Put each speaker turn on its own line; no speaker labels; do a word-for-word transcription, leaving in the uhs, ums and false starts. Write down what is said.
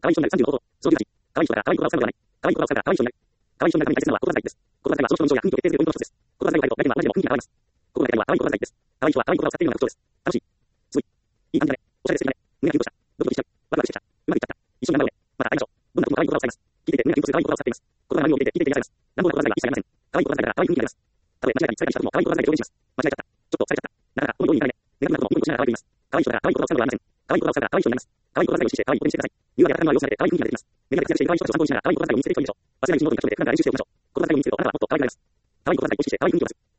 可愛い人になるさんじゅうの方法。操縦時。可愛い人だから可愛い言葉を使うのではない。可愛い言葉を使うから可愛い人になる。可愛い人になるために大切なのは言葉遣いです。言葉遣いはその人の印象や雰囲気を決定するポイントの一つです。言葉遣いを変えると相手にはある程度雰囲気が現れます。心がけるのは可愛い言葉遣いです。可愛い人は可愛い言葉を使っているのが特徴です。楽しい。すごい。いい感じだね。おしゃれですね。胸がキュンとした。ドキドキしちゃう。ワクワクしてきた。うまくいっちゃった。一緒に頑張ろうね。また会いましょう。どんな時も可愛い言葉を使います。聞いていて胸がキュンとする可愛い言葉を使っています。言葉が波を見ていて聞いていて癒されます。乱暴な言葉遣いは一切ありません。可愛い言葉遣いから可愛い雰囲気が出ます。たとえ間違えたり、されたりした時も可愛い言葉遣いで表現します。間違えちゃった。ちょっとされちゃった。なかなかこのように言いたいね。ネガティブなこともニコニコしながら可愛く言います。可愛い人だから可愛い言葉を使うのではありません。可愛い言葉を使うから可愛い人になります。可愛い言葉遣いを意識して可愛いことにしてください。言うわけや当たり前の様子が出て可愛い雰囲気が出てきます。目が活躍している可愛い人たちを参考にしながら可愛い言葉遣いを身につけていくといいでしょう。忘れないうちにノートに書き留めて普段から練習しておきましょう。言葉遣いを身につけるとあなたはもっと可愛くなります。可愛い言葉遣いを意識して可愛い雰囲気を出す。